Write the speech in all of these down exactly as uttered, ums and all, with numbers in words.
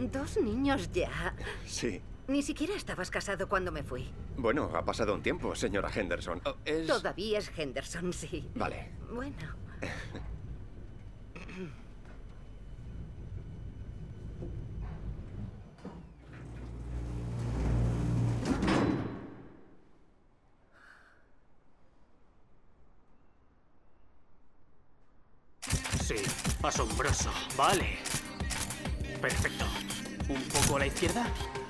Dos niños ya. Sí. Ni siquiera estabas casado cuando me fui. Bueno, ha pasado un tiempo, señora Henderson. Oh, es... Todavía es Henderson, sí. Vale. Bueno. Sí, asombroso. Vale. Perfecto. ¿Un poco a la izquierda?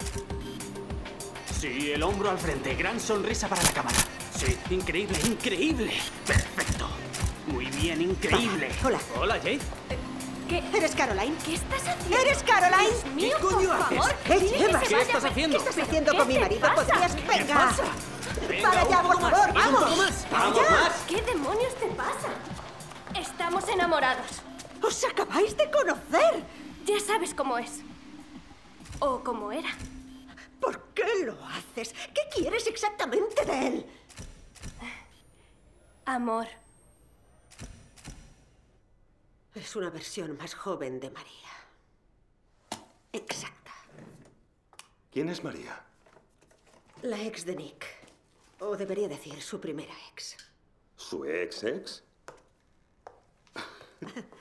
Sí, el hombro al frente. Gran sonrisa para la cámara. Sí, increíble, increíble. Perfecto. Muy bien, increíble. Hola. Hola, Jade. ¿Qué? ¿Eres Caroline? ¿Qué estás haciendo? ¿Eres Caroline? Dios mío, ¿Qué coño por haces? favor. ¿Qué Dile que llevas? se ¿Qué vaya. estás haciendo? ¿Qué estás haciendo con mi ¿Qué te marido? pasa? ¿Podrías? ¿Qué ¡Venga! pasa? Venga, ¡Para allá, un poco por más, favor! un ¡Vamos! poco más. ¡Para ¡Vamos allá! más! ¿Qué demonios te pasa? Estamos enamorados. ¡Os acabáis de conocer! Ya sabes cómo es. O cómo era. ¿Por qué lo haces? ¿Qué quieres exactamente de él? Amor. Es una versión más joven de María. Exacta. ¿Quién es María? La ex de Nick. O debería decir, su primera ex. ¿Su ex ex?